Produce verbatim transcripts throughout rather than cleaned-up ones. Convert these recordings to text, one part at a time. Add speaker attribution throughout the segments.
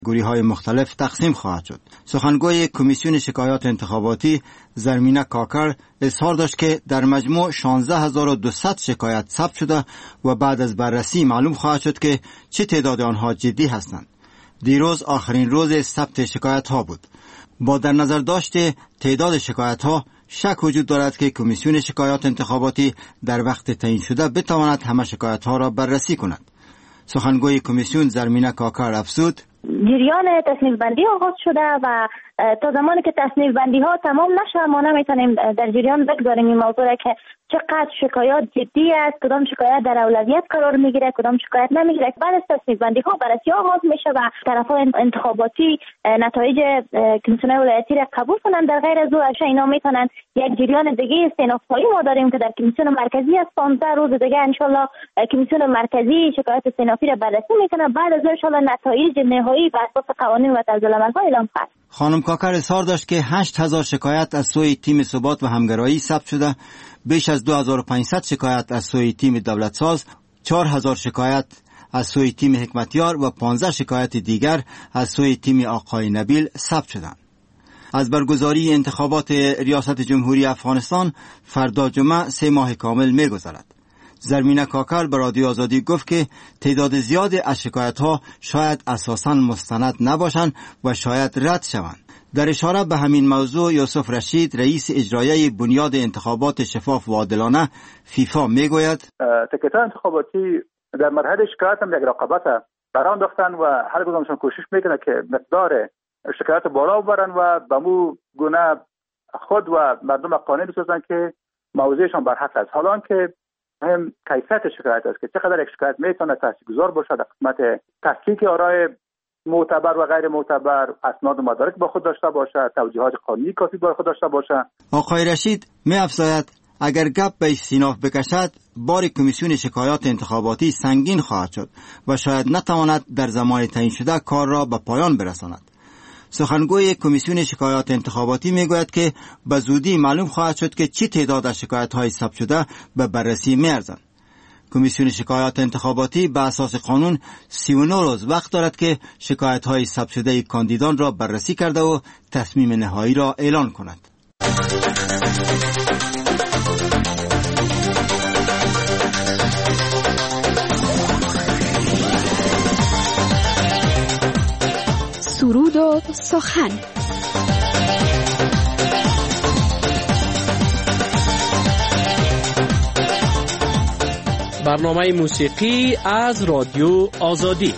Speaker 1: گروه‌های مختلف تقسیم خواهد شد. سخنگوی کمیسیون شکایات انتخاباتی زرمینه کاکر اظهار داشت که در مجموع شانزده هزار و دویست شکایت ثبت شده و بعد از بررسی معلوم خواهد شد که چه تعداد آنها جدی هستند. دیروز آخرین روز ثبت شکایت ها بود. با در نظر داشت تعداد شکایت ها شک وجود دارد که کمیسیون شکایات انتخاباتی در وقت تعیین شده بتواند همه شکایت ها را بررسی کند. سخنگوی کمیسیون زرمینه کاکر افزود:
Speaker 2: جریان تصنیف بندی آغاز شده و تا زمانی که تصنیف بندی ها تمام نشه ما نمیتونیم در جریان بگذاریم این موضوع را که چقدر شکایات جدی است، کدام شکایت در اولویت قرار میگیره، کدام شکایت نمیگیره. بعد از تصنیف بندی ها بررسی آغاز میشه و طرفان انتخاباتی نتایج کمیسیون ولایتی را قبول کنند. در غیر از او اینا میتونن یک جریان دیگه استئناف‌هایی ما داریم که در کمیسیون مرکزی است. پانزده روز دیگه ان شاء الله کمیسیون مرکزی شکایت استئنافی را بررسی میکنه. بعد از ان شاء الله نتایج نهایی بر اساس قوانین و طرزالعمل‌ها اعلام خواهد.
Speaker 1: خانم کاکر اظهار داشت که هشت هزار شکایت از سوی تیم ثبات و همگرایی ثبت شده، بیش از دو هزار و پانصد شکایت از سوی تیم دولت ساز، چهار هزار شکایت از سوی تیم حکمتیار و پانزده شکایت دیگر از سوی تیم آقای نبیل ثبت شدند. از برگزاری انتخابات ریاست جمهوری افغانستان فردا جمعه سه ماه کامل می‌گذرد. زرمینه کاکر به رادیو آزادی گفت که تعداد زیادی از شکایت‌ها شاید اساساً مستند نباشند و شاید رد شوند. در اشاره به همین موضوع یوسف رشید رئیس اجرایی بنیاد انتخابات شفاف و عادلانه فیفا میگوید:
Speaker 3: تکیه‌های انتخاباتی در مرحله شکایت هم یک رقابت بران داشتن و هر کدومشون کوشش میکنه که مقدار شکایت بالا ببرن و به مو گونه خود و مردم قانع بسازن که موضوعشان بر حق است. حالا که هم کیفیت شکایت است که چقدر یک شکایت میتونه تاثیرگذار باشه در قسمت تحقیق آرای معتبر و غیر معتبر، اسناد و مدارک با خود داشته باشه، توجیهات قانونی کافی با خود داشته باشه.
Speaker 1: آقای رشید می افزاید اگر گپ به استیناف بکشد بار کمیسیون شکایات انتخاباتی سنگین خواهد شد و شاید نتواند در زمان تعیین شده کار را به پایان برساند. سخنگوی کمیسیون شکایات انتخاباتی میگوید که به زودی معلوم خواهد شد که چه تعداد از شکایت‌های ثبت شده به بررسی می‌ارزند. کمیسیون شکایات انتخاباتی به اساس قانون سی و نه روز وقت دارد که شکایت‌های ثبت شده کاندیدان را بررسی کرده و تصمیم نهایی را اعلان کند.
Speaker 4: سرود و سخن.
Speaker 5: برنامه موسیقی از رادیو آزادی.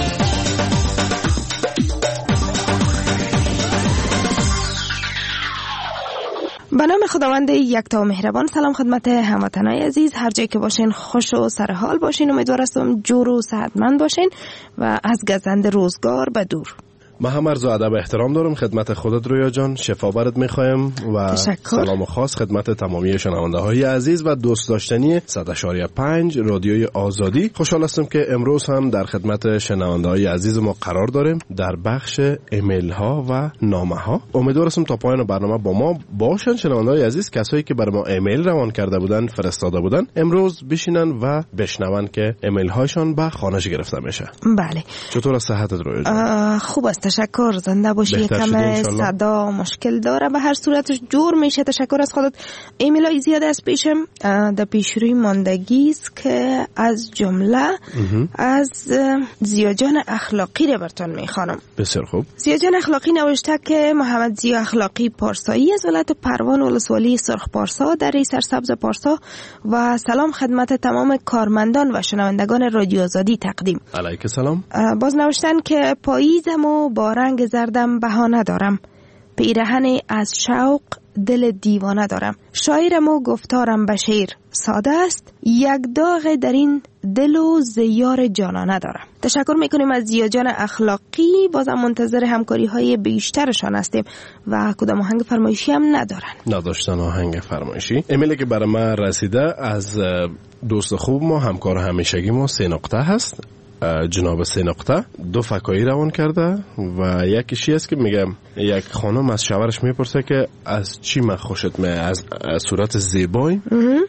Speaker 4: به نام خداوند یکتا و مهربان. سلام خدمت هموطنان عزیز، هر جای که باشین خوش و سرحال باشین. امیدوار هستم جور و صحتمند باشین و از گزند روزگار به دور.
Speaker 6: ما هم عرض و ادب احترام دارم خدمت خودت رویا جان، شفا برات میخوایم و
Speaker 4: تشکر.
Speaker 6: سلام خاص خدمت تمامی شنونده های عزیز و دوست داشتنی صد و پنج رادیوی آزادی. خوشحال هستم که امروز هم در خدمت شنونده های عزیز ما قرار داریم در بخش ایمیل ها و نامه ها. امیدوار هستم تا پایان برنامه با ما باشن شنونده های عزیز. کسایی که برای ما ایمیل روان کرده بودن، فرستاده بودن، امروز بشینن و بشنون که ایمیل هایشان به خانش گرفته میشه.
Speaker 4: بله.
Speaker 6: چطور است صحتت رویا جان؟
Speaker 4: خوب است، تشکر. زنده باشی. یکم صدا مشکل داره، به هر صورتش جور میشه. تشکر از خودت. ایمیل های زیاد از پیشم در پیشروی ماندگی است که از جمله از زیاجان اخلاقی رو براتون میخوانم.
Speaker 6: بسیار خوب.
Speaker 4: زیاجان اخلاقی نوشته که محمد زیا اخلاقی پارسایی از ولایت پروان ولسوالی سرخ پارسا در سرسبز پارسا و سلام خدمت تمام کارمندان و شنوندگان رادیو آزادی تقدیم.
Speaker 6: علیک سلام.
Speaker 4: باز نوشتن که پاییزم و با رنگ زردم بهانه دارم، پیرهن از شوق دل دیوانه دارم، شاعرم و گفتارم به شعر ساده است، یک داغ در این دل و زیار جانانه دارم. تشکر میکنیم از زیاجان اخلاقی. بازم منتظر همکاری های بیشترشان هستیم و کدام آهنگ فرمایشی هم ندارن.
Speaker 6: نداشتن آهنگ فرمایشی. ایمیلی که برای من رسیده از دوست خوب ما، همکار همیشگی ما، سه نقطه هست. جناب سه نقطه دو فکایی روان کرده و یکیشی است که میگه یک خانم از شوهرش میپرسه که از چی من خوشت میاد، از صورت زیبای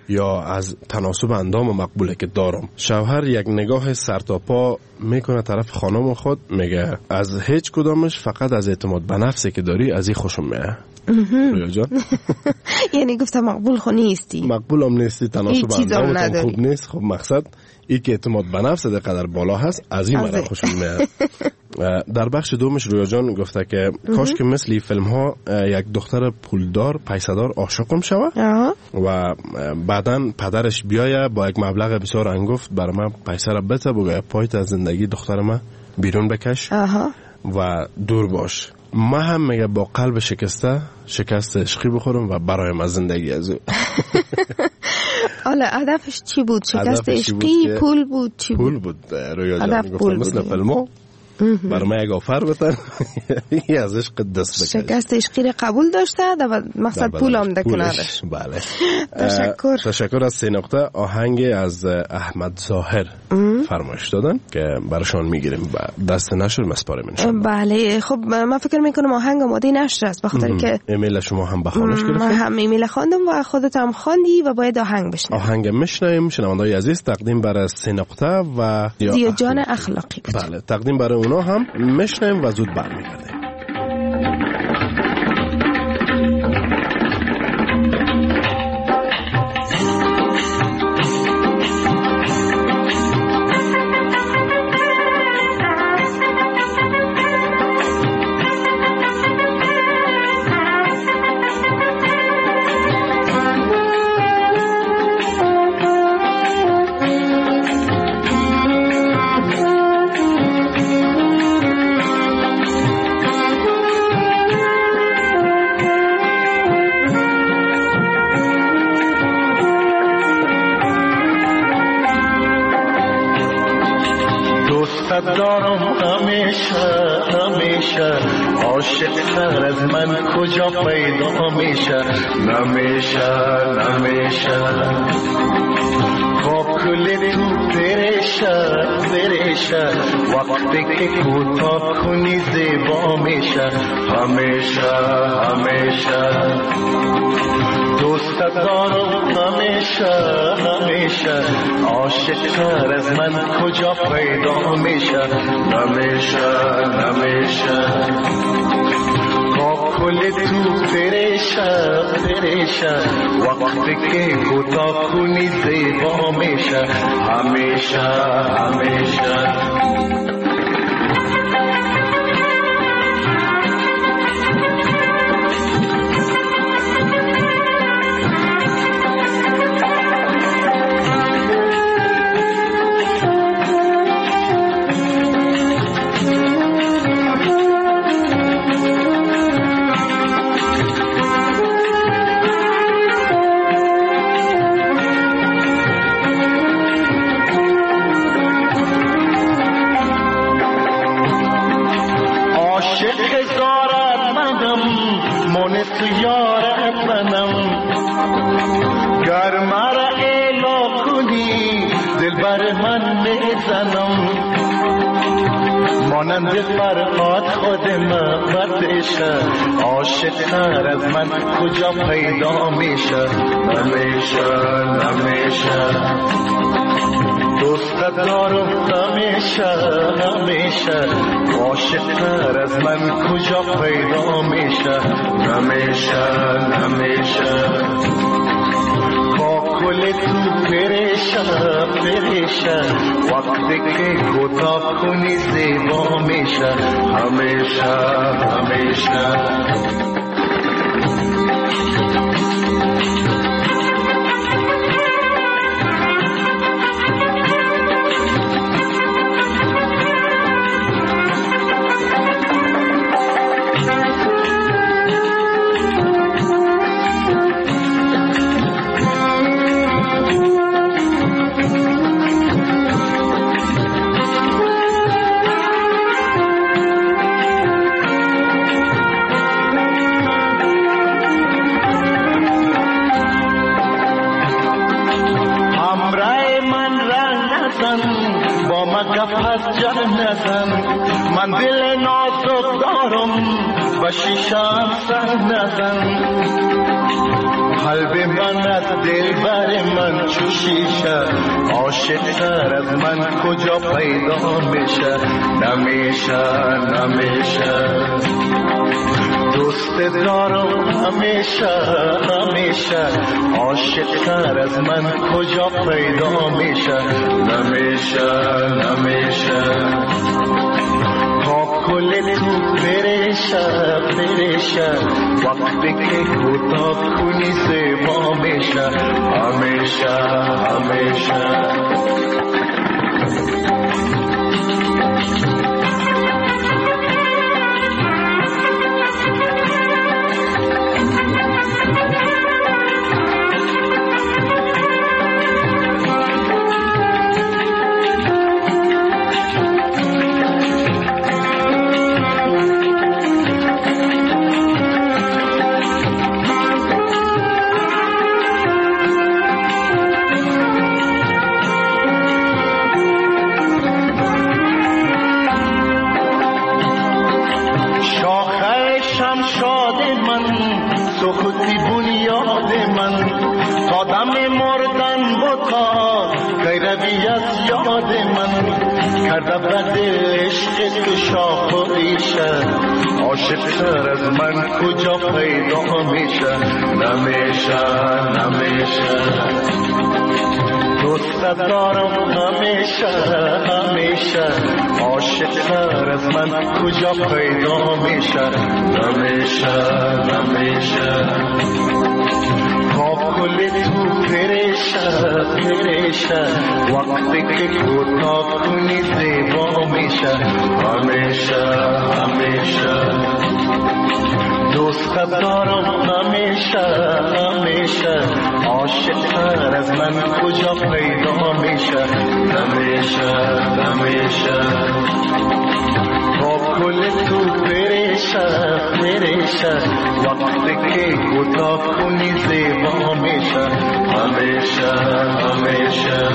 Speaker 6: یا از تناسب اندام مقبوله که دارم. شوهر یک نگاه سر تا پا میکنه طرف خانم خود، میگه از هیچ کدامش، فقط از اعتماد به نفسی که داری از این خوشم میاد. رویا جان
Speaker 4: یعنی گفتم مقبول خو نیستی،
Speaker 6: مقبول هم نیستی، تناسب اندامت خوب نیست. خب مقصد ای که اعتماد به نفس ده قدر بالا هست، از این مرا خوشم میاد. در بخش دومش رویا جان گفته که کاش که مثل فیلم ها یک دختر پولدار پیسدار عاشقم شوه و بعداً پدرش بیایه با یک مبلغ بسیار انگفت برای من پیسه را بده، بگه پایت از زندگی دختر من بیرون بکش و دور باش. ما هم میگه با قلب شکسته شکست عشقی بخورم و برایم از زندگی از او.
Speaker 4: حالا هدفش چی بود؟ شکست عشقی، پول بود، چی بود؟
Speaker 6: پول بود رویا جان. گفتم مثل فیلمو برای من یک آفر بتن یه از عشق دست بکش.
Speaker 4: شکست عشقی را قبول داشته و مقصد پول هم ده کنارش.
Speaker 6: بله.
Speaker 4: تشکر.
Speaker 6: تشکر از سه نقطه. آهنگ از احمد ظاهر فرمایش دادن که براشان میگیریم و دست نشر مسپاریم انشاءالله.
Speaker 4: بله. خب من فکر میکنم آهنگ آماده نشر است، بخاطر که
Speaker 6: ایمیل شما هم بخوانش گرفتیم.
Speaker 4: من هم ایمیل خواندم و خودت هم خواندی و باید آهنگ بشنویم.
Speaker 6: آهنگ میشنویم. شنونده‌های عزیز تقدیم برای سه نقطه و
Speaker 4: زیا جان اخلاقی بود.
Speaker 6: بله، تقدیم برای اونا هم میشنویم و زود برمیگردیم.
Speaker 7: دارم همیشه همیشه، عاشق تر از من کجا پیدا میشه؟ نمیشه نمیشه با کل تو پریشه پریشه، وقتی که کوتاه کنی زیبا میشه. همیشه همیشه دوست دارم همیشه همیشه، عاشق تر از من کجا پیدا میشه؟ نمیشه نمیشه با کل تو پریشه پریشه، وقتی که کوتاه کنی زیبا میشه. همیشه همیشه مانند فرهاد خود محبتشه، عاشق تر از من کجا پیدا میشه؟ نمیشه نمیشه دوست دارم همیشه همیشه، عاشق تر از من کجا پیدا میشه؟ نمیشه نمیشه کل تو پریشه پریشه، وقتی که کوتاه کنی زیبا میشه. همیشه همیشه من دل ناز صبح دارم و شیشم سر نزن قلب من از دل بر من چو شیشه عاشق تر از من کجا پیدا میشه نمیشه نمیشه دوست دارم همیشه همیشه عاشق تر از من کجا پیدا میشه نمیشه نمیشه کل تو پریشه پریشه وقتی که کوتاه کنی زیبا میشه همیشه همیشه عاشق تر از من کجا پیدا میشه نمیشه نمیشه دوست دارم همیشه همیشه عاشق تر از من کجا پیدا میشه نمیشه نمیشه خواب کلی تو پریشه پریشه وقتی که کوتاه کنی زیبا میشه همیشه همیشه دوست دارم همیشه همیشه عاشق تر از من کجا پیدا میشه همیشه همیشه خواب کل تو پریشه پریشه وقتی که کوتاه کنی زیبا میشه همیشه همیشه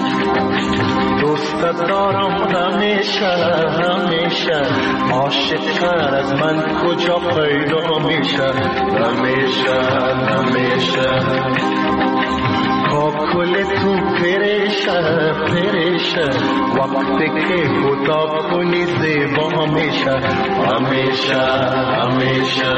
Speaker 7: دوست دارم همیشه همیشه عاشق تر از من کجا پیدا میشه همیشه همیشه خواب کل تو پریشه پریشه وقتی که کوتاه کنی زیبا میشه همیشه همیشه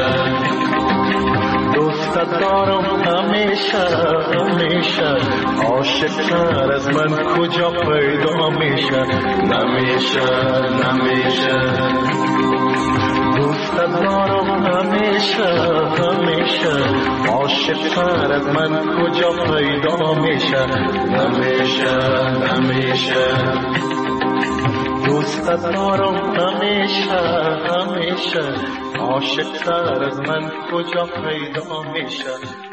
Speaker 7: دوست دارم همیشه همیشه عاشق تر از من کجا پیدا میشه نمیشه نمیشه دوست دارم همیشه همیشه عاشق تر از من کجا پیدا میشه نمیشه نمیشه دوست دارم همیشه همیشه عاشق تر از من کجا پیدا میشه.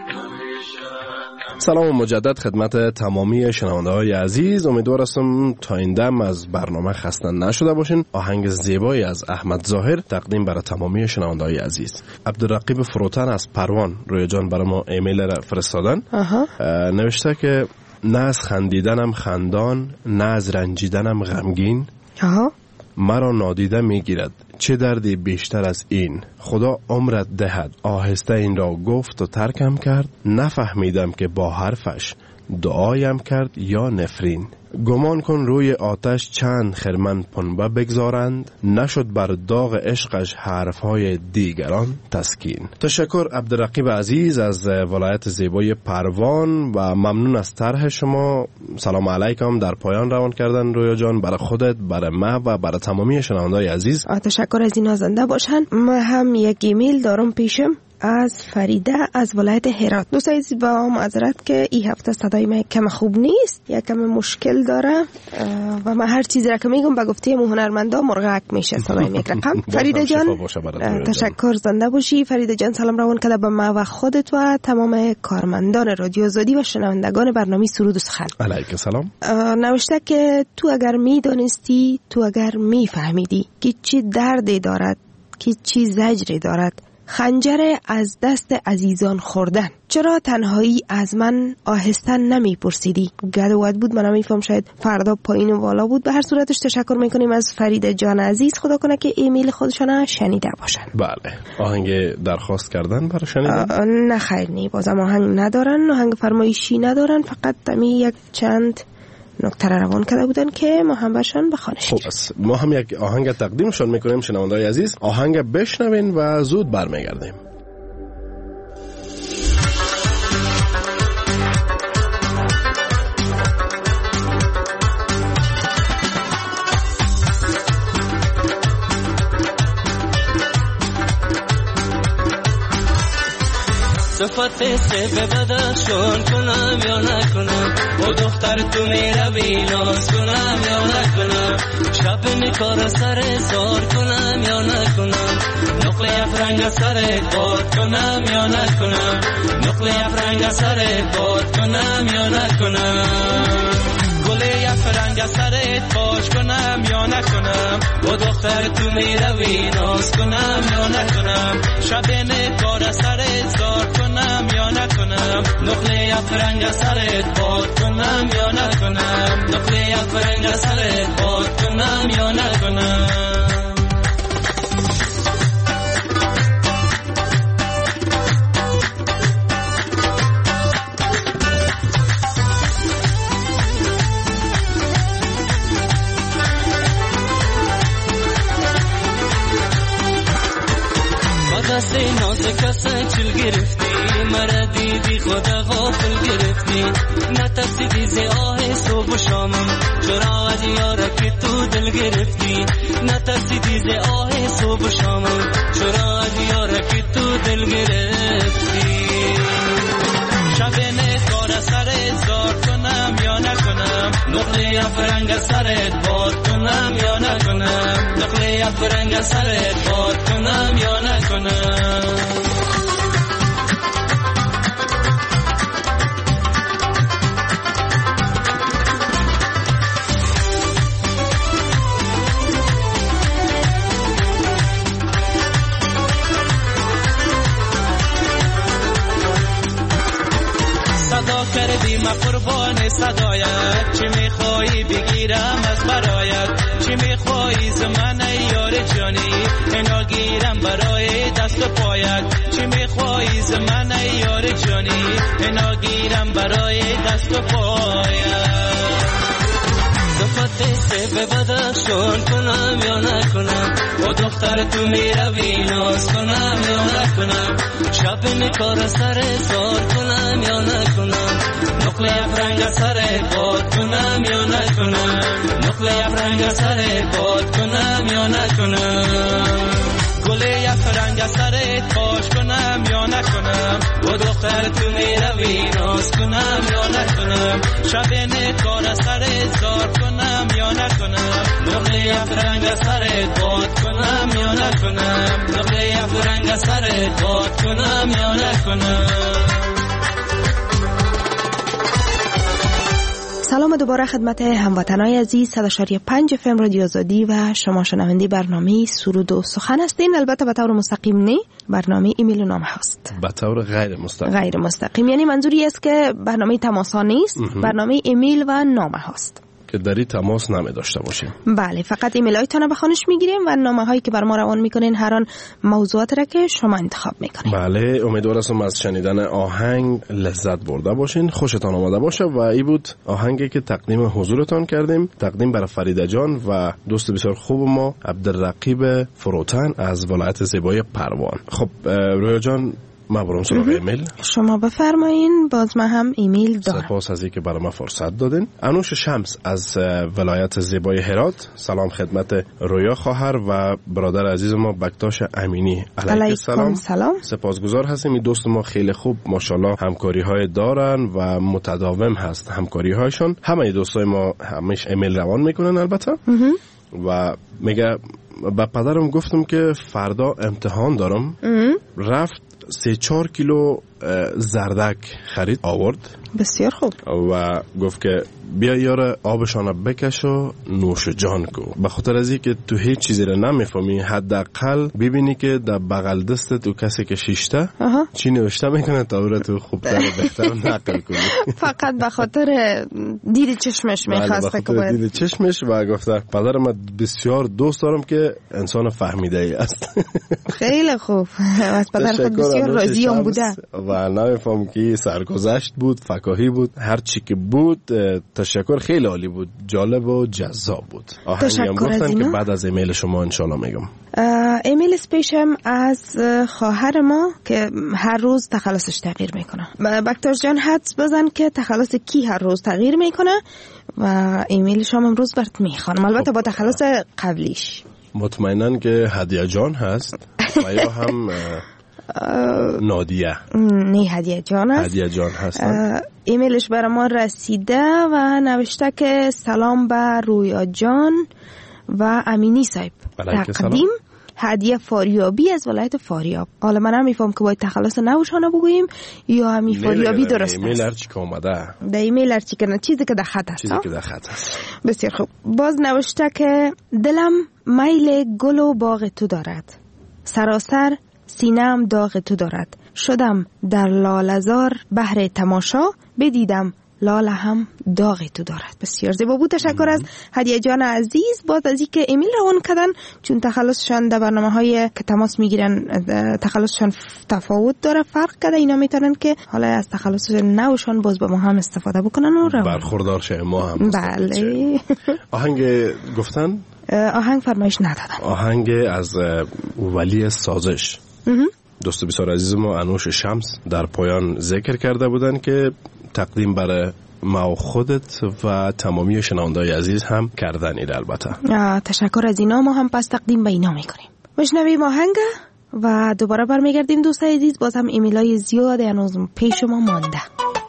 Speaker 6: سلام مجدد خدمت تمامی شنونده های عزیز. امیدوار هستم تا این دم از برنامه خسته نشده باشین. آهنگ زیبایی از احمد ظاهر تقدیم برای تمامی شنونده های عزیز. عبدالرقیب فروتن از پروان روی جان برای ما ایمیل را فرستادن. نوشته که نه از خندیدنم خندان، نه از رنجیدنم غمگین. آها. مرا نادیده میگیرد چه دردی بیشتر از این. خدا عمرت دهد آهسته این را گفت و ترکم کرد. نفهمیدم که با حرفش دعایم کرد یا نفرین. گمان کن روی آتش چند خرمن پنبه بگذارند، نشد بر داغ عشقش حرفهای دیگران تسکین. تشکر عبدالرقیب عزیز از ولایت زیبای پروان و ممنون از طرح شما. سلام علیکم در پایان روان کردن رویا جان، برای خودت، برای ما و برای تمامی شنونده‌های عزیز.
Speaker 4: تشکر از این نازنده باشن. من هم یک ایمیل دارم پیشم از فریده از ولایت هرات. دوستان عزیز با معذرت که این هفته صدای من کم خوب نیست، یک کم مشکل داره و من هر چیزی را که میگم به گفته هنرمندا مرغک میشه صدای یک رقم. فریده جان تشکر، زنده باشی. فریده جان سلام روان کرده به ما و خودت و تمام کارمندان رادیو آزادی و شنوندگان برنامه سرود و سخن.
Speaker 6: علیک سلام.
Speaker 4: نوشته که تو اگر میدانستی، تو اگر میفهمیدی که چی دردی دارد، که چی زجری دارد خنجر از دست عزیزان خوردن. چرا تنهایی از من آهسته نمی پرسیدی؟ گد و ود بود، من نمیفهم، شاید فردا پایین و بالا بود. به هر صورتش تشکر میکنیم از فرید جان عزیز، خدا کنه که ایمیل خودشان شنیده باشن.
Speaker 6: بله. آهنگ درخواست کردن برای شنیدن؟ نه
Speaker 4: خیر، نی بازم آهنگ ندارن، آهنگ فرمایشی ندارن، فقط دمی یک چند نکته را روان کرده بودن که ما هم برشان بخوانش.
Speaker 6: خب بس ما هم یک آهنگ تقدیمشان میکنیم شنونده‌های عزیز. آهنگ بشنوین و زود برمیگردیم.
Speaker 8: صفت سه بدخشان کنم یا نکنم، با دختر تو میروی ناز کنم یا نکنم، شب میکار سر زار کنم یا نکنم، نقل افرنگ سر باد کنم یا نکنم، نقل افرنگ سر باد کنم یا نکنم، گل افرنگ سرت باش کنم یا نکنم، با دختر تو میروی ناز کنم یا نکنم، شب نکار سرت زار کنم یا نکنم، نقل افرنگ سرت باد کنم یا نکنم، نقل افرنگ سرت باد کنم یا نکنم. دست نازک هستن چل گرفتی، مرا دیدی خدا غافل گرفتی، نترسیدی ز آه صبح و شامم، چرا از یارا که تو دل گرفتی، نترسیدی ز آه صبح و شامم، چرا از یارا که تو دل گرفتی، شب نکار سرت زار کنم یا نکنم، نقل افرنگ سرت باد کنم یا نکنم، نقل افرنگ سرت باد کنم یا نکنم. صدا کردی ما قربان صدایت، چی میخوایی بگیرم از برایت، چی میخوایی زمان یار جانی، اینا گیرم برای دست و پایت، چی میخوایی زمان یار جانی، اینا گیرم برای دست و پایت. دفت سه به بدخشان کنم یا نکنم، با دختر تو میروی ناز کنم یا نکنم، شب میکار سر زار کنم یا نکنم، نقل افرنگ سر باد کنم یا نکنم، نقل افرنگ سر باد کنم یا نکنم، گل افرنگ سرت پاش کنم یا نکنم، با دختر تو میروی ناز کنم یا نکنم، شب نکار سرت زار کنم یا نکنم، نقل افرنگ سرت باد کنم یا نکنم، نقل افرنگ سرت باد کنم یا نکنم.
Speaker 4: سلام دوباره خدمت هموطنای عزیز. صد و شش و پنج اف ام رادیو آزادی و شما شنونده برنامه سرود و سخن هستین. البته به طور مستقیم نه، برنامه ایمیل و نامه هست.
Speaker 6: به طور غیر مستقیم.
Speaker 4: غیر مستقیم یعنی منظوری است که برنامه تماسا نیست، برنامه ایمیل و نامه هست
Speaker 6: که داری تماس نمی داشته باشیم.
Speaker 4: بله، فقط ایمیل هایتان به خانش میگیریم و نامه هایی که بر ما روان میکنین هر آن موضوعات را که شما انتخاب میکنین.
Speaker 6: بله، امیدوارم از شنیدن آهنگ لذت برده باشین، خوشتان آمده باشه. و این بود آهنگی که تقدیم حضورتان کردیم، تقدیم برای فریده جان و دوست بسیار خوب ما عبدالرقیب فروتن از ولایت زیبای پروان. خب رویا جان، ما برام سراغ ایمیل.
Speaker 4: شما بفرمایین، باز ما هم ایمیل دارم.
Speaker 6: سپاس از اینکه برای ما فرصت دادین. انوش شمس از ولایت زیبای هرات، سلام خدمت رویا خواهر و برادر عزیز ما بکتاش امینی. علیکم السلام.
Speaker 4: سلام.
Speaker 6: سپاسگزار هستیم. این دوست ما خیلی خوب ماشاءالله همکاری های دارن و متداوم هست همکاری هایشون. همه دوستای ما همیشه ایمیل روان میکنن البته. و میگه با پدرم گفتم که فردا امتحان دارم. رفت سه چهار کیلو زردک خرید آورد.
Speaker 4: بسیار خوب.
Speaker 6: و گفت که بیا یاره آبشان بکش و نوش جان کو. به خاطر از اینکه تو هیچ چیزی رو نمیفهمی، حداقل ببینی که در بغل دست تو کسی که شیشته چی نوشته میکنه تا اون تو خوبتر و بهتر نقل کنی.
Speaker 4: فقط به خاطر دید چشمش میخواسته که باید
Speaker 6: دید چشمش. و گفته پدر من بسیار دوست دارم که انسان فهمیده ای است.
Speaker 4: خیلی خوب. از پدر خود بسیار راضی هم بوده
Speaker 6: و نمیفهم که سرگذشت بود، فکاهی بود، هر چی که بود. تشکر، خیلی عالی بود، جالب و جذاب بود. آهنگی هم گفتن که بعد از ایمیل شما انشالله میگم.
Speaker 4: ایمیل سپیشم از خواهر ما که هر روز تخلصش تغییر میکنه. بکتر جان حدس بزن که تخلص کی هر روز تغییر میکنه و ایمیلش هم امروز برات میخوانم، البته با تخلص قبلیش.
Speaker 6: مطمئنن که هدیه جان هست و یا هم نادیه؟
Speaker 4: نه، هدیه جان هست.
Speaker 6: هدیه جان هست.
Speaker 4: ایمیلش برای ما رسیده و نوشته که سلام به رویا جان و امینی صاحب. تقدیم هدیه فاریابی از ولایت فاریاب. حالا من هم میفهم که باید تخلص نوشانه بگوییم یا همین فاریابی درست است.
Speaker 6: ایمیل هرچی که اومده
Speaker 4: در ایمیل هرچی که چیزی که در خط است.
Speaker 6: چیزی که در خط است.
Speaker 4: بسیار خوب. باز نوشته که دلم میل گل و باغ تو دارد، سراسر سینم داغ تو دارد، شدم در لاله‌زار بهر تماشا، بدیدم لاله هم داغ تو دارد. بسیار زیبا بود. تشکر از هدیه جان عزیز. باز از اینکه ایمیل روان کردن، چون تخلصشان در برنامه‌های که تماس میگیرن تخلصشان تفاوت داره، فرق کرده، اینا میتونن که حالا از تخلص نوشان باز به ما هم استفاده بکنن و روان
Speaker 6: برخوردار شه. ما هم
Speaker 4: بله.
Speaker 6: آهنگ گفتن؟
Speaker 4: آهنگ فرمایش ندادن.
Speaker 6: آهنگ از ولی سازش. دوست بسیار عزیز ما انوش شمس در پایان ذکر کرده بودن که تقدیم برای ما و خودت و تمامی شنونده‌های عزیز هم کردن. این البته
Speaker 4: تشکر از اینا، ما هم پس تقدیم به اینا میکنیم. بشنویم آهنگ و دوباره برمیگردیم. دوستای عزیز، باز هم ایمیلای زیاد هنوز پیش ما مانده.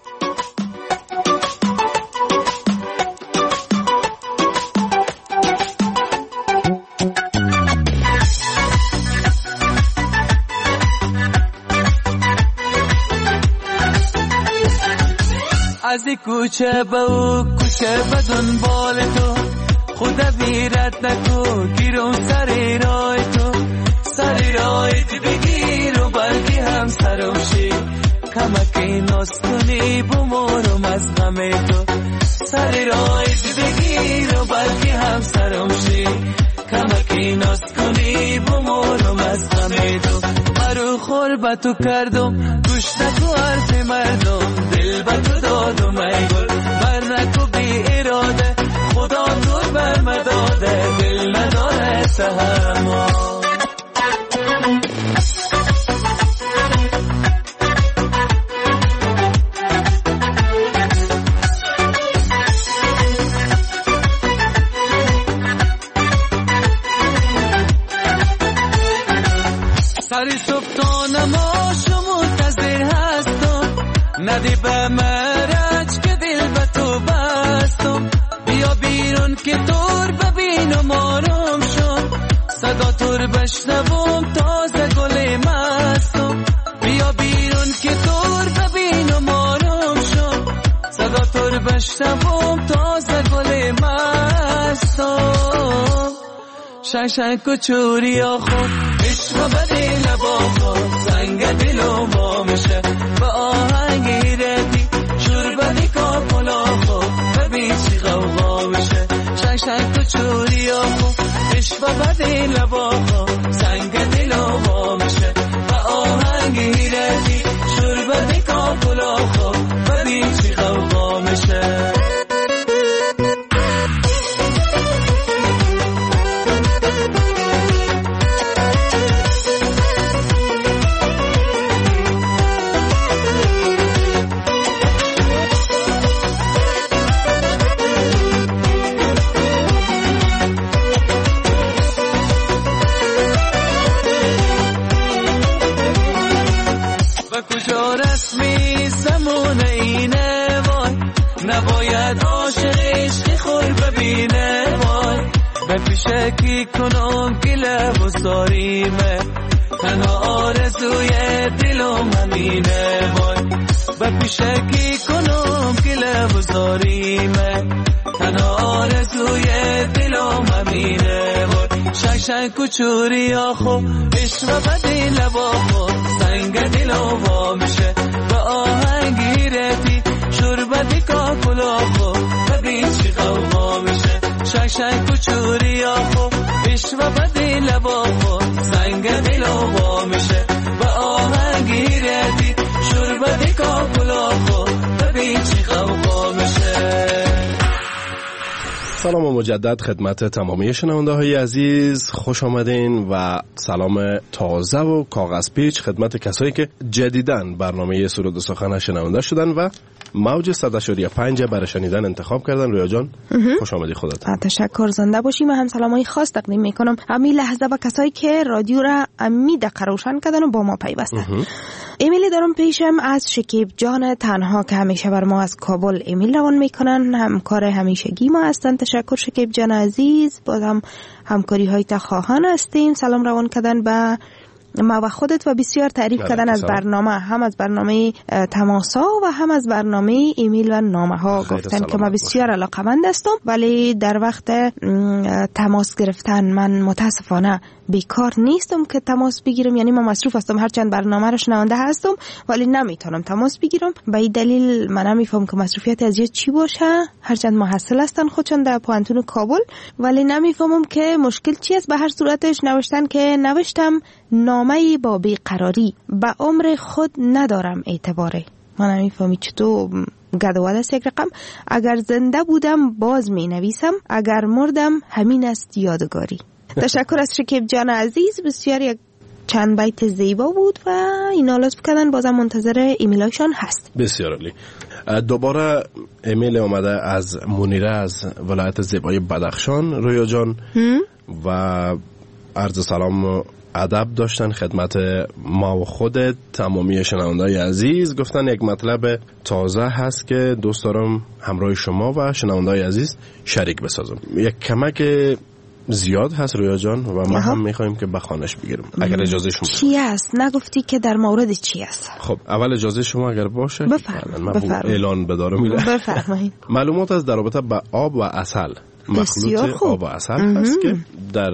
Speaker 8: از کوچه به او کوچه به دنبال تو، خدا بیرت نکو گیرم سر رای تو، سر رای تو بگیر و بلکه هم سرم شی، کمکی ناز کنی بمارم از غم تو، سر رای تو بگیر و بلکه هم سرم شی، کمکی ناز کنی بمارم از غم تو. مرو خور با تو کردم گوش نکو حرف مردم، دل با تو دادم ای گل بر نکو بی اراده، خدا تو بر مداده، دل نداره تحمل. سری صبحانه ما شما منتظر هستم، ندی به مرج که دل به تو بستم، بیا بیرون که تور ببینم آرام شد، صدا تور بشنوم تازه گل مستم، بیا بیرون که تور ببینم آرام شد، صدا تور بشنوم تازه گل مستم. شنگ و چوری آخون عشق بدی لبا خون، زنگ دلو ما میشه با آهنگ ردی، شور بدی کاپلا خون ببین چی غوغا میشه. شنگ شنگ و چوری آخون عشق بدی لبا خون، زنگ دلو ما میشه با آهنگ ردی، شور بدی کاپلا خون ببین چی غوغا میشه. نباید عاشق عشقی خور ببینه وای، به پیشکی کنم که لب و ساریمه، تنها آرزوی دلم همینه وای. میشه کی کنم که لبزاریمه تنها آرزوی دلم همینه شک شک کچوری آخو عشق و بدی لبا خود سنگ دلم وا میشه با آهنگیرتی شربتی کاکلا خود ببین چی غوغا میشه شک شک کچوری آخو عشق و بدی لبا خود سنگ دلم وا میشه با آهنگیرتی شربتی کاکلا خود ببین چی غوغا میشه.
Speaker 6: سلام و مجدد خدمت تمامی شنونده های عزیز، خوش آمدین و سلام تازه و کاغذ پیچ خدمت کسایی که جدیدن برنامه سرود و سخن شنونده شدن و موج صد و پنج برای شنیدن انتخاب کردن. رویا جان خوش آمدی. خودت
Speaker 4: تشکر. زنده باشیم. و هم سلامای خاص تقدیم میکنم همین لحظه و کسایی که رادیو را امی دقیقه روشن کردن و با ما پیوستن. ایمیلی دارم پیشم از شکیب جان تنها که همیشه بر ما از کابل ایمیل روان میکنن، همکار همیشگی ما هستن. تشکر شکیب جان عزیز، باز هم همکاری های تا خواهان هستیم. سلام روان کردن به ما و خودت و بسیار تعریف کردن از برنامه، هم از برنامه تماسا و هم از برنامه ایمیل و نامه ها. گفتن که ما بسیار علاقه‌مند هستم ولی در وقت تماس گرفتن من متاسفانه بیکار نیستم که تماس بگیرم، یعنی من مصروف هستم، هرچند برنامه رو شنونده هستم ولی نمیتونم تماس بگیرم. به این دلیل من نمیفهم که مصروفیت از چی باشه، هرچند محصل هستن خودشون در پوانتون کابل، ولی نمیفهمم که مشکل چی است. به هر صورتش نوشتن که نوشتم نامه با بیقراری، به عمر خود ندارم اعتباره. من نمیفهمی چطور گدوال است یک رقم. اگر زنده بودم باز می نویسم، اگر مردم همین است یادگاری. تشکر از شکیب جان عزیز، بسیار یک چند بیت زیبا بود و اینا لطف کردن. بازم منتظر ایمیلاشون هست.
Speaker 6: بسیار عالی. دوباره ایمیل اومده از منیره از ولایت زیبای بدخشان. رویا جان و عرض سلام و ادب داشتن خدمت ما و خودت تمامی شنونده‌های عزیز. گفتن یک مطلب تازه هست که دوست دارم همراه شما و شنونده‌های عزیز شریک بسازم. یک کمک زیاد هست رویا جان و ما هم میخوایم که بخوانش بگیرم اگر اجازه شما.
Speaker 4: چی است؟ نگفتی که در مورد چی است؟
Speaker 6: خب اول اجازه شما اگر باشه
Speaker 4: بفرمایید.
Speaker 6: من اعلان بدارم.
Speaker 4: بفرمایید.
Speaker 6: معلومات از در رابطه با آب و عسل، مخلوط آب و عسل هست که در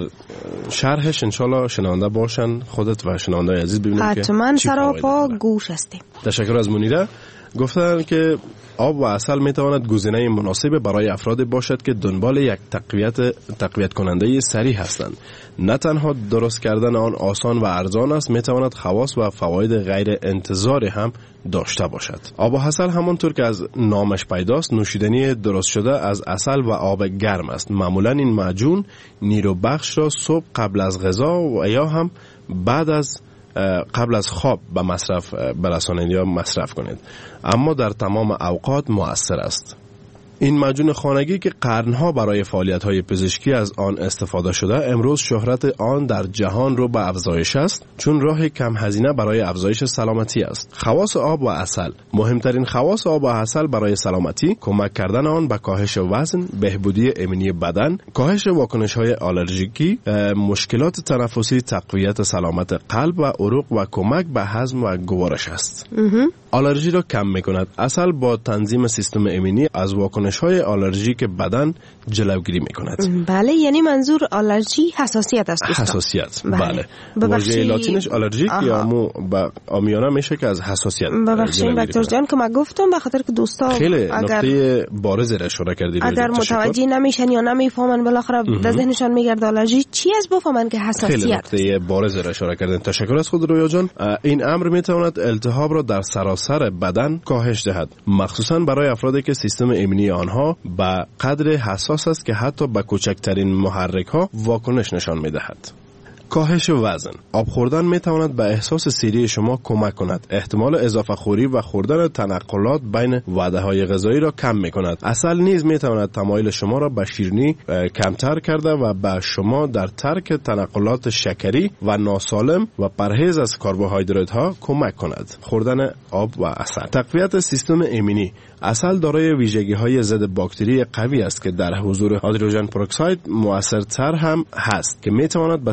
Speaker 6: شرحش انشالله شنونده باشن خودت و شنونده عزیز ببینیم که
Speaker 4: حتما سراپا گوش هستیم.
Speaker 6: تشکر از منیره. گفتن که آب و عسل می تواند گزینه مناسب برای افرادی باشد که دنبال یک تقویت تقویت کننده سریع هستند. نه تنها درست کردن آن آسان و ارزان است، می تواند خواص و فواید غیر انتظاری هم داشته باشد. آب و عسل همانطور که از نامش پیداست نوشیدنی درست شده از عسل و آب گرم است. معمولا این معجون نیرو بخش را صبح قبل از غذا و یا هم بعد از قبل از خواب به مصرف برسانید یا مصرف کنید، اما در تمام اوقات مؤثر است. این معجون خانگی که قرنها برای فعالیت‌های پزشکی از آن استفاده شده، امروز شهرت آن در جهان رو به افزایش است، چون راه کم هزینه برای افزایش سلامتی است. خواص آب و عسل. مهمترین خواص آب و عسل برای سلامتی کمک کردن آن به کاهش وزن، بهبودی ایمنی بدن، کاهش واکنش‌های آلرژیکی، مشکلات تنفسی، تقویت سلامت قلب و عروق و کمک به هضم و گوارش است. آلرژی را کم می‌کند. عسل با تنظیم سیستم ایمنی از واکنش‌های آلرژیک بدن جلوگیری می‌کند.
Speaker 4: بله، یعنی منظور آلرژی حساسیت است دوستان.
Speaker 6: حساسیت. بله. واژه لاتینش آلرژیک یا مو با آمیانه میشه که از حساسیت.
Speaker 4: ببخشید دکتر جان که من گفتم به خاطر که دوستا
Speaker 6: خیلی نکته بارز را اشاره کردید.
Speaker 4: اگر متوجه نمیشن یا نمیفهمن بالاخره در ذهنشان میگرده آلرژی چی است، بفهمن که حساسیت.
Speaker 6: خیلی نکته بارز را اشاره کردین. تشکر از خود رویا جان. این امر میتواند التهاب را در سراسر بدن کاهش دهد، مخصوصا برای افرادی که سیستم ایمنی آنها به قدر حساس است که حتی به کوچکترین محرک ها واکنش نشان میدهد. کاهش وزن. آب خوردن می تواند به احساس سیری شما کمک کند. احتمال اضافه خوری و خوردن تنقلات بین وعده های غذایی را کم می کند. عسل نیز می تواند تمایل شما را به شیرینی کمتر کرده و به شما در ترک تنقلات شکری و ناسالم و پرهیز از کربوهیدرات ها کمک کند. خوردن آب و عسل. تقویت سیستم ایمنی. عسل دارای ویژگی‌های ضد باکتری قوی است که در حضور هیدروژن پروکساید مؤثرتر هم هست که می‌تواند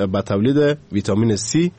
Speaker 6: به تولید ویتامین سی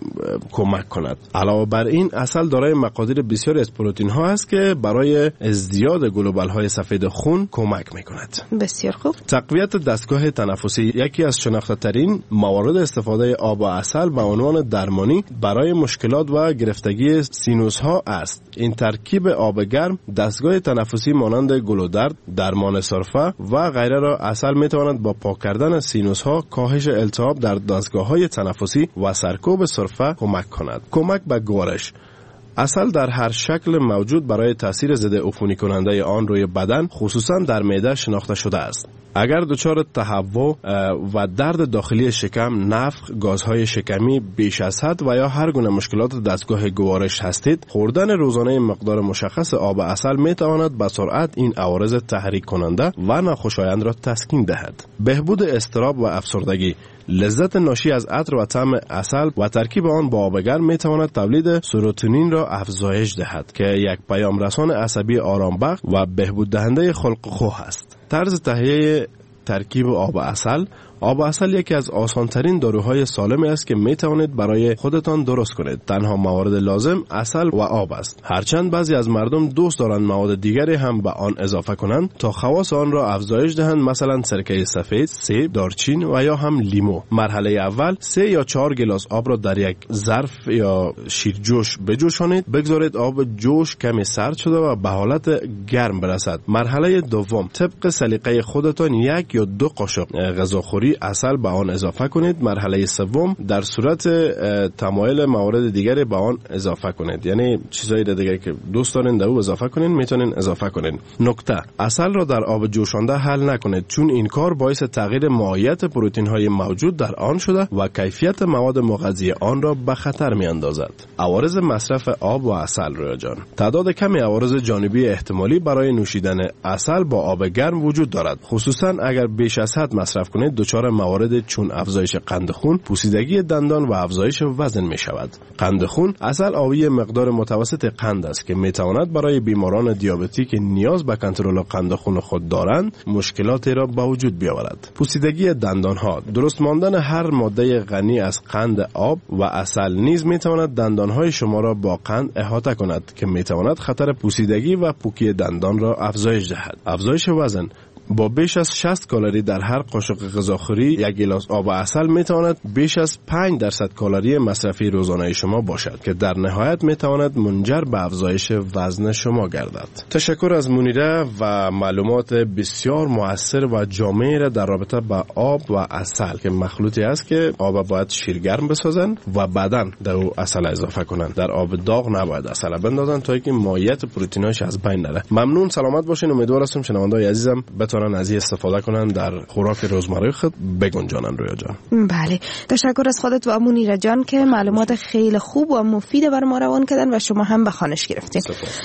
Speaker 6: کمک کند. علاوه بر این عسل دارای مقادیر بسیاری از پروتئین ها است که برای ازدیاد گلوبول های سفید خون کمک میکند.
Speaker 4: بسیار خوب.
Speaker 6: تقویت دستگاه تنفسی یکی از شناخته ترین موارد استفاده آب و عسل به عنوان درمانی برای مشکلات و گرفتگی سینوس ها است. این ترکیب آب گرم دستگاه تنفسی مانند گلودرد، درمان سرفه و غیره را عسل میتواند با پاک کردن سینوس ها، کاهش التهاب در دستگاه های تنفسی و سرکوب سرفه کمک کند. کمک به گوارش. عسل در هر شکل موجود برای تاثیر ضد عفونی کننده آن روی بدن خصوصا در معده شناخته شده است. اگر دچار تهوع و درد داخلی شکم، نفخ، گازهای شکمی بیش از حد و یا هر گونه مشکلات دستگاه گوارش هستید، خوردن روزانه مقدار مشخص آب عسل می تواند به سرعت این عوارض تحریک کننده و ناخوشایند را تسکین دهد. بهبود اضطراب و افسردگی. لذت ناشی از عطر و طعم عسل و ترکیب آن با آب گرم می تواند تولید سروتونین را افزایش دهد که یک پیام رسان عصبی آرامبخش و بهبود دهنده خلق و خو است. طرز تهیه ترکیب آب عسل. آب عسل یکی از آسانترین داروهای سالمی است که می توانید برای خودتان درست کنید. تنها موارد لازم عسل و آب است. هرچند بعضی از مردم دوست دارند مواد دیگری هم به آن اضافه کنند تا خواص آن را افزایش دهند، مثلا سرکه سفید، سیب، دارچین و یا هم لیمو. مرحله اول سه یا چهار گلاس آب را در یک ظرف یا شیرجوش بجوشانید. بگذارید آب جوش کمی سرد شده و به حالت گرم برسد. مرحله دوم طبق سلیقه خودتان یک یا دو قاشق غذاخوری عسل به آن اضافه کنید. مرحله سوم در صورت تمایل موارد دیگری به آن اضافه کنید، یعنی چیزایی دیگه که دوست دارین در او اضافه کنین میتونین اضافه کنین. نکته: عسل را در آب جوشانده حل نکنید، چون این کار باعث تغییر ماهیت پروتئین های موجود در آن شده و کیفیت مواد مغذی آن را به خطر می اندازد. عوارض مصرف آب و عسل. رویا جان، تعداد کمی عوارض جانبی احتمالی برای نوشیدن عسل با آب گرم وجود دارد، خصوصا اگر بیش از حد مصرف کنید. دچار موارد چون افزایش قند خون، پوسیدگی دندان و افزایش وزن می شود. قند خون. عسل آوی مقدار متوسط قند است که می تواند برای بیماران دیابتیک که نیاز به کنترل قند خون خود دارند مشکلاتی را به وجود بیاورد. پوسیدگی دندان ها. درست ماندن هر ماده غنی از قند آب و عسل نیز می تواند دندان های شما را با قند احاطه کند که می تواند خطر پوسیدگی و پوکی دندان را افزایش دهد. افزایش وزن. با بیش از شصت کالری در هر قاشق غذاخوری یک گلاس آب و عسل می تواند بیش از پنج درصد کالری مصرفی روزانه شما باشد که در نهایت می تواند منجر به افزایش وزن شما گردد. تشکر از منیره و معلومات بسیار مؤثر و جامع را در رابطه با آب و عسل که مخلوطی است که آب باید شیرگرم بسازند و بعداً در او عسل اضافه کنند. در آب داغ نباید عسل بندازند تا اینکه ماهیت پروتئیناش از بین نره. ممنون، سلامت باشین. امیدوار هستم شنونده‌های عزیزم بتونن از این استفاده کنن در خوراک روزمره خود بگنجانن. رویا جان،
Speaker 4: بله، تشکر از خودت و منیره جان که معلومات خیلی خوب و مفید بر ما روان کردن و شما هم به خوانش گرفتین.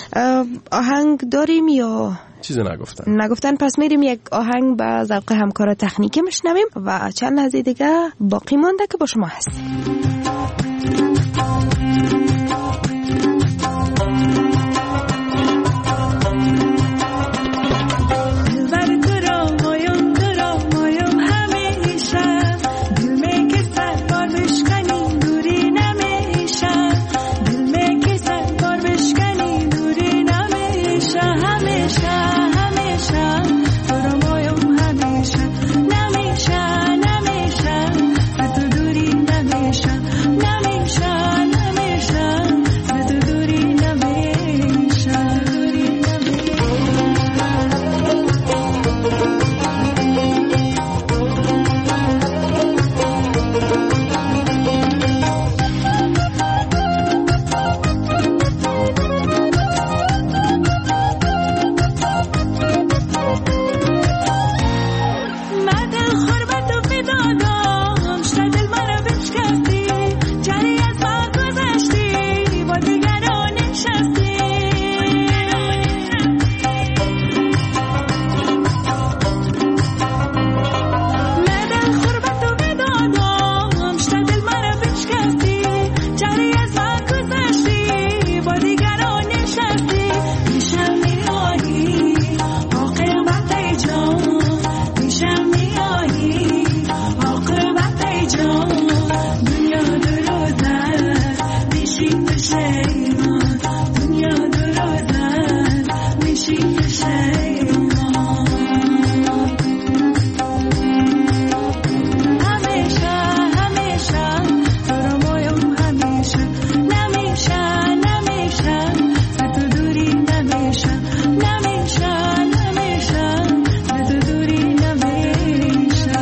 Speaker 4: آهنگ داریم یا
Speaker 6: چیزی نگفتن؟
Speaker 4: نگفتن. پس میریم یک آهنگ به ذوق همکار تکنیکی میشنویم و چند لحظه دیگه باقی مونده که با شما هستیم.
Speaker 9: نمیشه پشیمان دنیا دو روزن میشی پشیمان همیشه همیشه تو رو مایم همیشه نمیشه نمیشه تو دوری نمیشه نمیشه نمیشه تو دوری نمیشه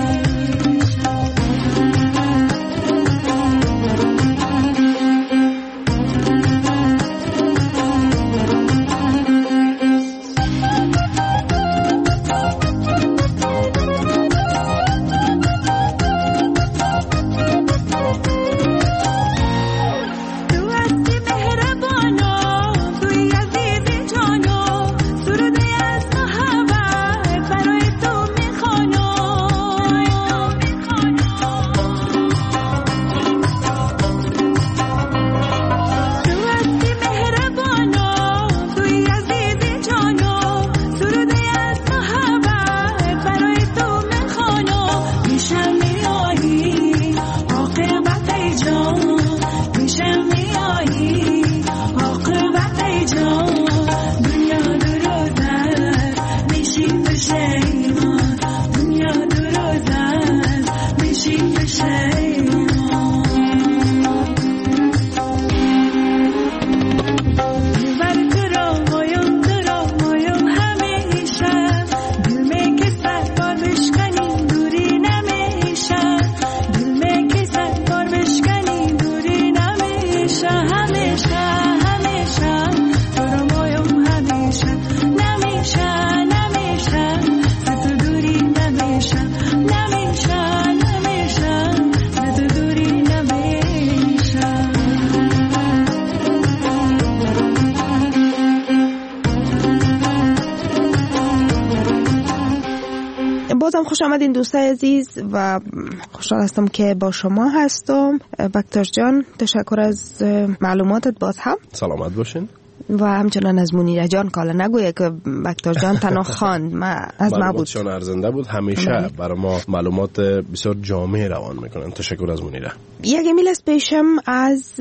Speaker 4: بازم خوش آمدین دوستای عزیز و خوشحال هستم که با شما هستم. بکتاش جان تشکر از معلوماتت باز هم.
Speaker 6: سلامت باشین.
Speaker 4: و همچنان از منیره جان کالا نگویه که بکتاش جان تنها خواند ما از ما بود
Speaker 6: معلوماتشان ارزنده بود، همیشه برای ما معلومات بسیار جامع روان میکنن. تشکر از منیره.
Speaker 4: یک ایمیل است پیشم از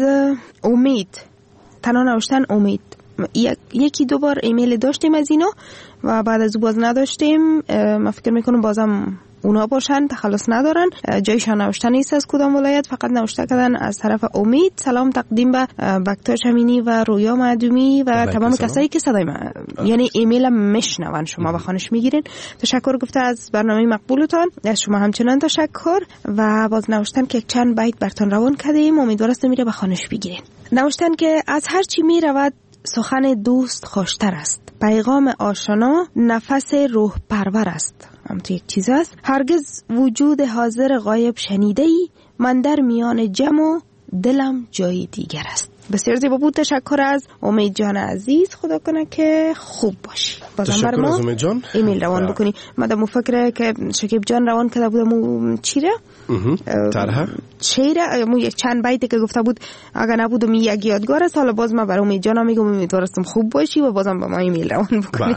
Speaker 4: امید، تنها نوشتن امید. یک یکی دو بار ایمیل داشتیم از اینا و بعد از او باز نداشتیم. من فکر میکنم بازم اونا باشن، تخلص ندارن، جایشان نوشته نیست از کدام ولایت، فقط نوشته کردن از طرف امید. سلام تقدیم به بکتاش امینی و رویا معدومی و تمام کسایی که صدای من یعنی ایمیلم میشنون شما بخوانش میگیرین. تشکر گفته از برنامه مقبولتان، از شما همچنان تشکر. و باز نوشتن که چند بیت براتون روان کردیم، امیدوارم میره بخوانش بگیرین. نوشتن که از هر چی میرود سخن دوست خوشتر است، پیغام آشنا نفس روح پرور است. هم تو یک چیز است، هرگز وجود حاضر غایب شنیده ای، من در میان جمع و دلم جای دیگر است. بسیار زیبا بود. تشکر از امید جان عزیز، خدا کنه که خوب باشی.
Speaker 6: تشکر از امید جان.
Speaker 4: ایمیل روان بکنی. مادام فکر که شکیب جان روان کرده بودم چیره
Speaker 6: طرح
Speaker 4: چیره مو یک چند بیتی که گفته بود اگر نبودم یک یادگار است. حالا باز من برای امید جان میگم امیدوارم خوب باشی و بازم با ما ایمیل روان بکنی.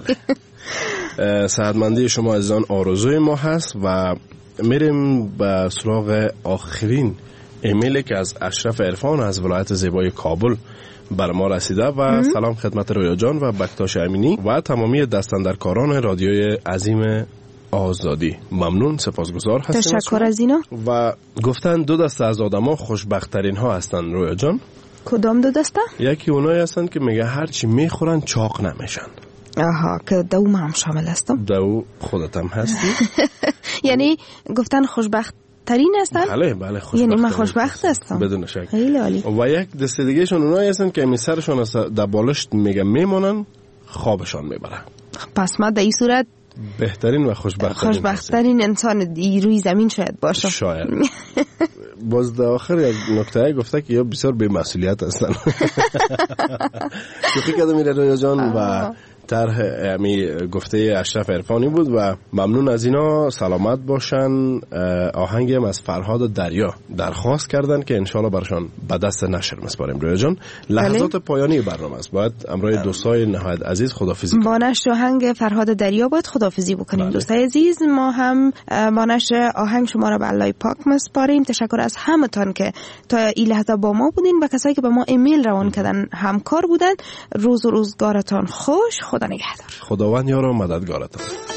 Speaker 6: صحتمندی شما عزیزان آرزوی ما هست و میریم به سراغ آخرین ایمیلی که از اشرف عرفان از ولایت زیبای کابل بر ما رسیده و ام. سلام خدمت رویا جان و بکتاش امینی و تمامی دستاندرکاران رادیوی عظیم آزادی. ممنون، سپاسگزار هستیم.
Speaker 4: تشکر از اینا.
Speaker 6: و گفتن دو دسته از آدما خوشبخت‌ترین ها هستن رویا جان.
Speaker 4: کدام دو دسته؟
Speaker 6: یکی اونایی هستن که میگه هر چی میخورن چاق نمیشن.
Speaker 4: آها، که دو ما هم شامل هستم.
Speaker 6: دو خودت هم هستی.
Speaker 4: یعنی گفتن خوشبخت ترین هستن؟
Speaker 6: بله بله خوشبخت.
Speaker 4: یعنی من خوشبخت هستم
Speaker 6: بدون شک.
Speaker 4: خیلی عالی.
Speaker 6: و یک دسته دیگه شون اونایی هستن که می سرشون در بالشت میگه میمونن، خوابشان میبره.
Speaker 4: پس ما در این صورت
Speaker 6: بهترین و خوشبخت
Speaker 4: خوشبخت‌ترین انسان روی زمین شاید باشه.
Speaker 6: شاید. باز در آخر یک نکته گفته که یا بسیار بی‌مسئولیت هستن. شوخی کرده میره رویا جان و طرح امی گفته اشرف عرفانی بود و ممنون از اینا. سلامت باشن. آهنگی هم از فرهاد دریا درخواست کردن که انشالله برشان به دست نشر مسپاریم. رویا جان لحظات پایانی برنامه است، باید امروی دوستای نهایت عزیز خدافظی
Speaker 4: با نشر آهنگ فرهاد دریا باید خدافظی بکنیم. دوستای عزیز ما هم با نشر آهنگ شما را به الله پاک مسپاریم. تشکر از همتان که تا این لحظه با ما بودین و کسایی که به ما ایمیل روان کردن همکار بودن. روز و روزگارتان خوش. خدا نگهدار.
Speaker 6: خداوند یار و مددگارتان.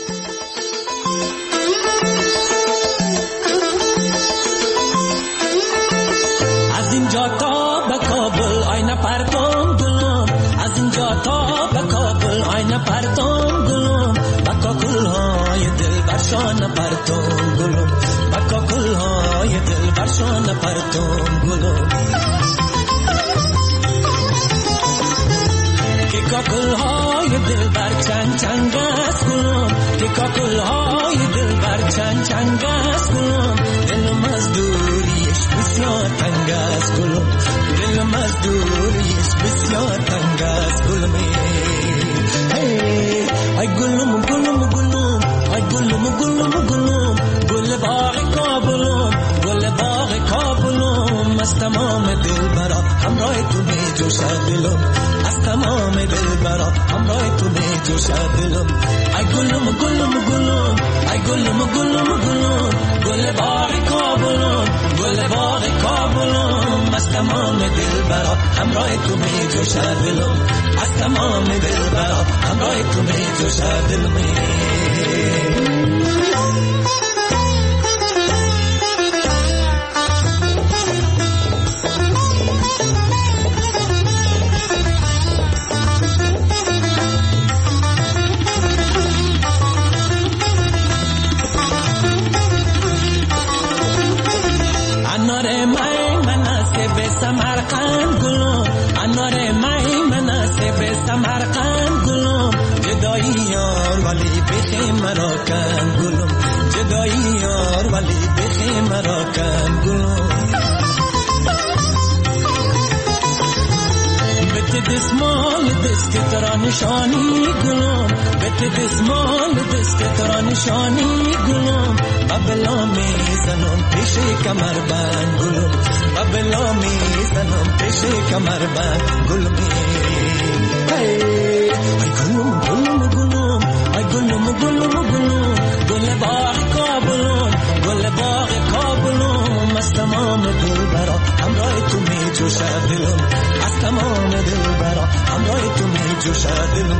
Speaker 8: از اینجا تا به کابل آینه پرتم گلم، از اینجا تا به کابل آینه پرتم گلم، با کاکل های دل برشان پرتم گلم، با کاکل های دل برشان پرتم گلم. که کاکل های دل بر چنگ چنگ است گلم، که کاکل های دل بر چنگ چنگ است گلم، دلم از دوریش بسیار تنگ است گلم، دلم از دوریش بسیار تنگ است گلم. ای گلم گلم گلم، ای گلم گلم گلم، گل باغ کابلم، گل باغ کابلم، از تمام دل برا همراه تو می جوشد دلم، از تمام دل برا همراه تو می جوشد دلم. ای گلم گلم گلم، ای گلم گلم گلم، گل باغ کابلم، گل باغ کابلم، از تمام دل برا همراه تو می جوشد دلم، از تمام دل برا همراه تو می جوشد دلم. سمرقند گلم، انار مای مناسب سمرقند گلم، جدایی یار ولی بخی مرا کن گلم، جدایی یار ولی بخی مرا کن گلم. بت دسمال دست ترا نشانی گلم، بت دسمال دست ترا نشانی گلم، ببلا می زنم پیش کمر بند گلم، ببلا می زنم پیش کمر بند گلم. ای گلم گلم گلم، ای گلم گلم گلم، گل باغ کابلم، گل باغ کابلم، از تمام دل برا همراه تو می جوشد دلم، از تمام دل برا همراه تو می جوشد دلم.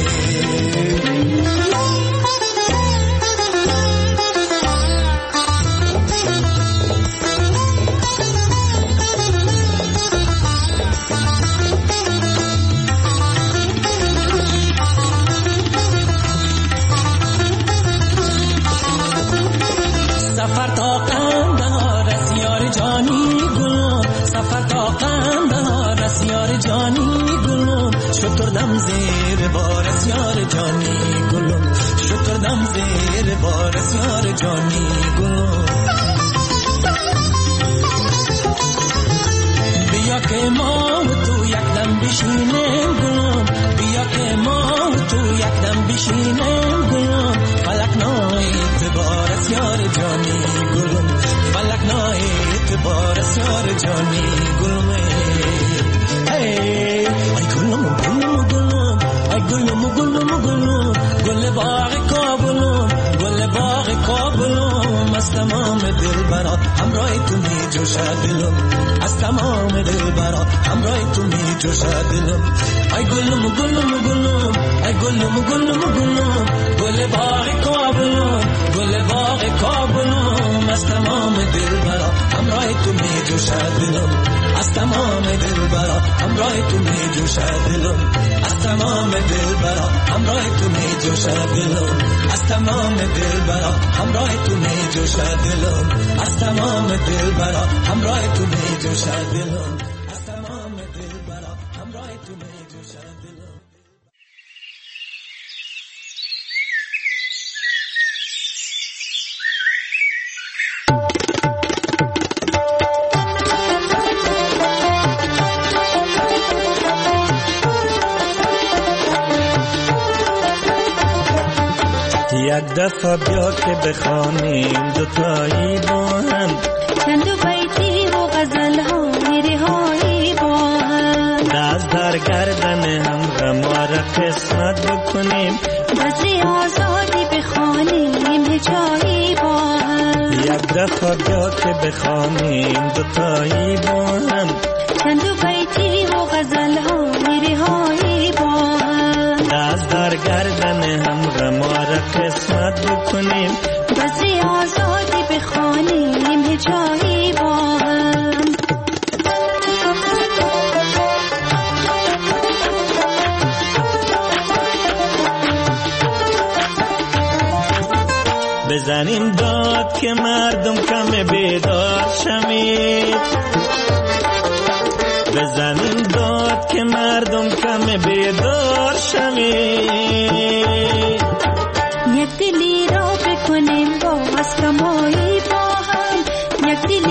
Speaker 8: سفر تا قندهار است یار جانی گلم، سفر تا قندهار است یار جانی گلم، شتردم زیر بار است یار جانی گلم، شتردم زیر بار است یار جانی گلم. بیا که ما و تو یک دم بشینیم گلم، بیا که ما و تو یک دم بشینیم گلم، فلک نای اعتبار است یار جانی گلم، فلک نای اعتبار است یار جانی گلم. ای گلم گلم گلم، ای گلم گلم گلم، گل باغ کابلم، گل باغ کابلم، از تمام دل برا همراه تو می جوشد دلم، از تمام دل برا همراه تو می جوشد دلم. ای گلم گلم گلم، ای گلم گلم گلم، گل باغ کابلم، گل باغ کابلم، از تمام دل برا همراه تو می جوشد دلم، از تمام دل برا همراه تو می جوشد دلم، از تمام دل برا همراه تو می جوشد دلم، از تمام دل برا همراه تو می جوشد دلم، از تمام دل برا همراه تو می جوشد دلم، از تمام دل برا همراه تو می جوشد دلم.
Speaker 10: یک دفعه بیا که بخوانیم دوتایی با هم
Speaker 9: چند و بیتی و غزل های رهایی با هم
Speaker 10: دست در گردن هم غم و قسمت بکنیم
Speaker 9: بزر آزادی بخوانیم هجایی با هم
Speaker 10: یک دفعه بیا که بخوانیم دوتایی با هم
Speaker 9: چند و بیتی و غزل های رهایی با هم
Speaker 10: دست در گردن هم غم و قسمت بکنیم
Speaker 9: بزر آزادی بخوانیم هجایی با هم
Speaker 10: بزنیم داد که مردم کم بیدار شمید بزنیم داد که مردم کم بیدار شمید
Speaker 9: یک دلی را بکنیم باز کمایی با هم یک دلی